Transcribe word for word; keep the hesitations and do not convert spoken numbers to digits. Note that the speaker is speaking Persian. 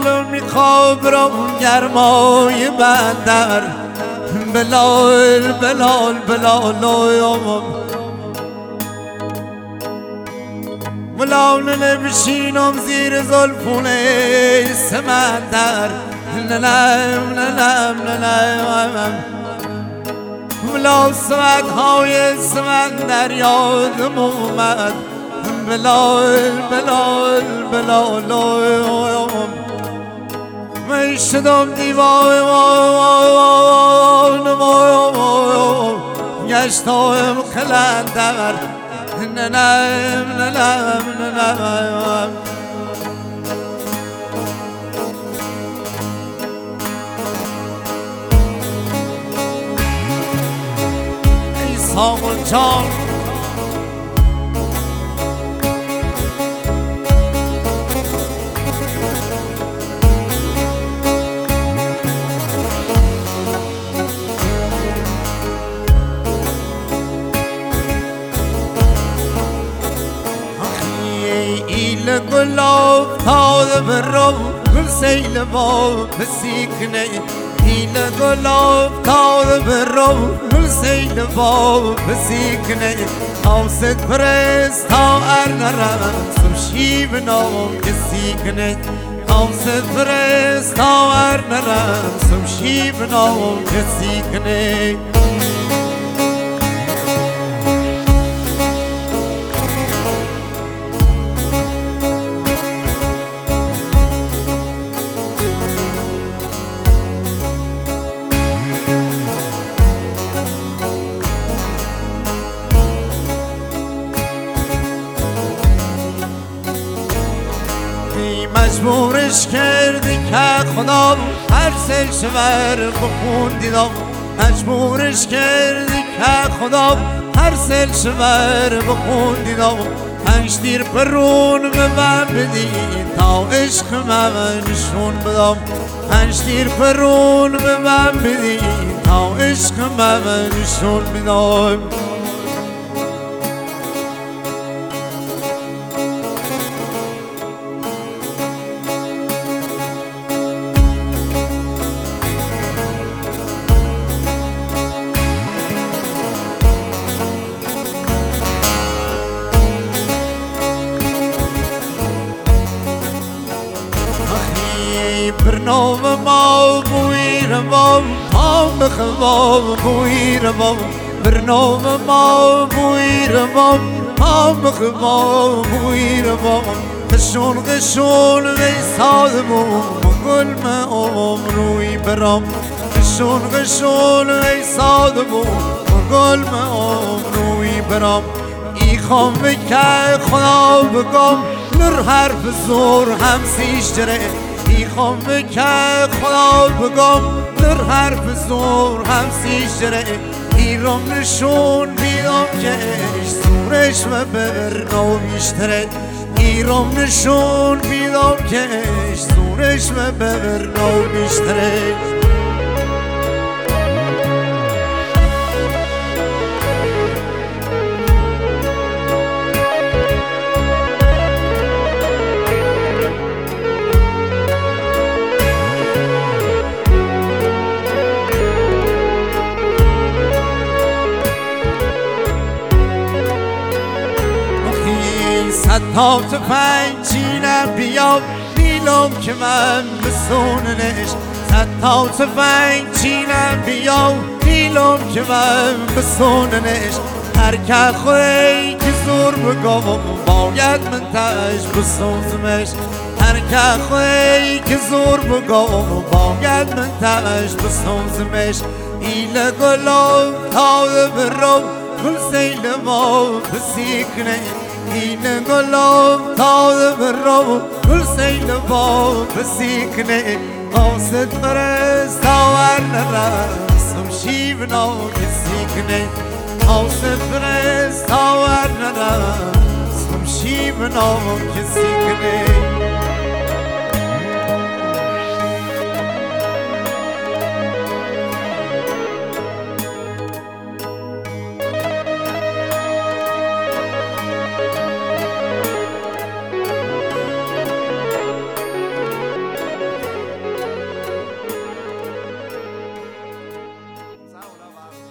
دلو میخواب را گرمای بندر بلال بلال بلال بلال نبشینم زیر زلفونه سمندر نلم نلم نلم بلا سمدهای سمندر یادم اومد بلال بلال بلال من شدم دیوانه گشتم قلندر ننم ننم ننم ای سامون جان گلاب تازه برو گل سیل باب بسیکنه ایل گلاب تازه برو گل سیل باب بسیکنه آوست پرست تا ار نرم سمشیب نام کسیکنه آوست پرست تا ار نرم سمشیب نام کسیکنه مجبورش کردی که خدا هر سل شور بخوندیدم مجبورش کردی که خدا هر سل شور بخوندیدم پنج تیر پرون به من بدی تا عشق من نشون بدم پنج تیر پرون به من بدی تا عشق من نشون بدم برنامه ما بوی روام هم بخوام بوی روام برنامه ما بوی روام هم بخوام بوی روام قشون قشون ویسادمون گل عمر روی برام قشون قشون ویسادمون گل عمر روی برام ای خام که خدا بگم نر حرف زور هم سیش جره ای خام که خدا بگم در حرف زور هم سیشره ایرام نشون بیدم که اش زورش و برنو بیشتره ایرام نشون بیدم که اش زورش و برنو بیشتره صد تا تفنگ چینم بیام نیلم که من بسوننش صد تا تفنگ چینم بیام نیلم که من بسوننش هر که خوی که زور بگم باید من تش بسوزمش هر که خوی که زور بگم باید من تش بسوزمش ایل گلم تازه برو گل سیل ما بسیکنه این گلاب تازه برو گل سیل با بسیکنه آست پرست تاور نرسم شیب نو کسیکنه آست پرست تاور نرسم شیب نو کسیکنه